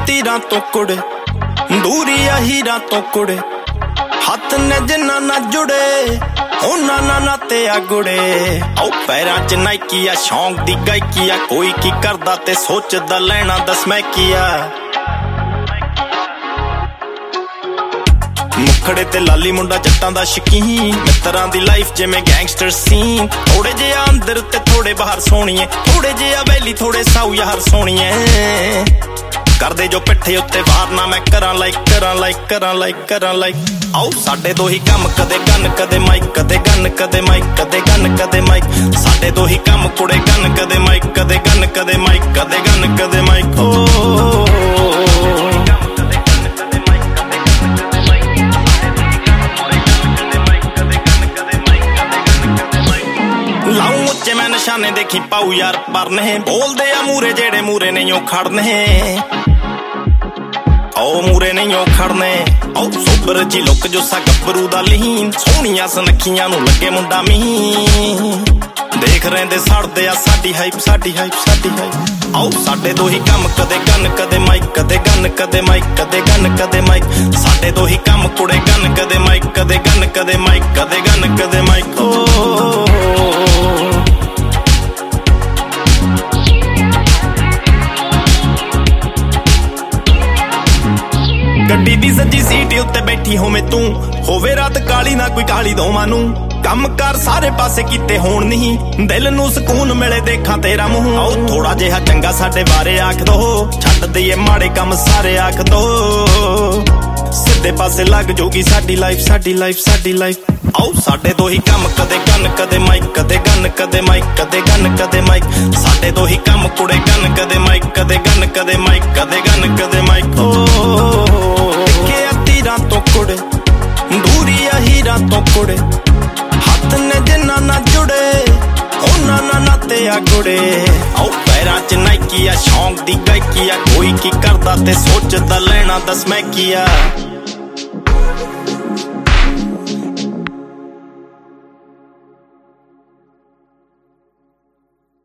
तीरां तो कुड़े दूरी आ हीरां तो कुड़े हथ ने जिन्ना ना जुड़े उन्ना ना नाते आ गुड़े ओ पैरां च नाइकी आ शौक दी गायकी आ कोई की करदा ते सोचदा लेना दस मैं किया मुखड़े ते लाली मुंडा जट्टां दा शकीन मित्रां दी लाइफ जिवें गैंगस्टर सीन थोड़े जे अंदर ते थोड़े बाहर सोहणीए थोड़े जे वैली थोड़े साऊ यार सोहणीए करदे जो पिट्ठे उत्ते वार ना मैं करां लाइक आओ साडे दो ही काम कदे गन कदे माइक कदे गन कदे माइक कदे गन कदे माइक साडे दो ही काम कुड़े गन कदे माइक कदे गन कदे माइक कदे गन कदे माइक ओ लाऊं उच्चे मैं निशाने देखी पाऊ यार पर नहीं बोलदे आ मूरे जेड़े मूरे नहीं ओ खड़ने ओ मूरे नहीं ओ खड़ने ओ सोबर जी लुक जो सा गब्बरू दा लीन सोहणियां सनखियां नूं लगे मुंडा मीं देख रहिंदे सड़दे आ साडी हाइप आओ साडे दो ही काम कदे गन कदे माइक कदे गन कदे माइक कदे गन कदे माइक साडे दो ही काम कुड़े गन कदे माइक कदे गन कदे माइक कदे गन कदे माइक ओ गड्डी दी सज्जी सीट उत्ते बैठी होवे तू होवे रात काली ना कोई काली दोवां नूं कम कर सारे पासे कीते होण नहीं दिल नूं सुकून मिले देखा तेरा मुंह आओ थोड़ा जिहा चंगा साडे बारे आख दो छड्ड दईए माड़े कम सारे आख दो सिद्धे पासे लग जोगी साडी लाइफ आओ साडे दो ही काम कदे गन कदे माइक कदे गन कदे माइक कदे गन कदे माइक साडे दो ही काम कुड़े गन कदे माइक कदे गन कदे माइक कदे गन कदे माइक ओ के तीरां तो कुड़े दूरी आ हीरां तो कुड़े हथ ने जिन्ना ना जुड़े उन्ना ना नाते आ गुड़े ओ पैरां च नाइकी आ शौक दी गायकी आ कोई की करदा ते सोचदा लेना दस मैं किया।